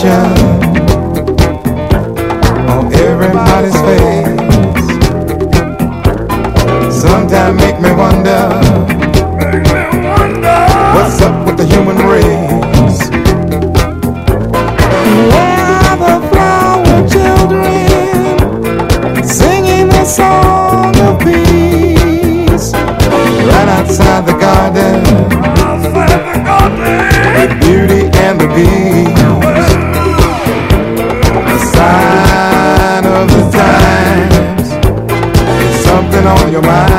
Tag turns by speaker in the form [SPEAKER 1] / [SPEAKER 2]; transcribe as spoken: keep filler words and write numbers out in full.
[SPEAKER 1] expression on everybody's face. Sometimes make me wonder,
[SPEAKER 2] make me wonder
[SPEAKER 1] what's up with the human race. Where the flower children singing a song of peace right outside the garden,
[SPEAKER 2] outside the garden,
[SPEAKER 1] with beauty and the beast. A sign of the times, something on your mind.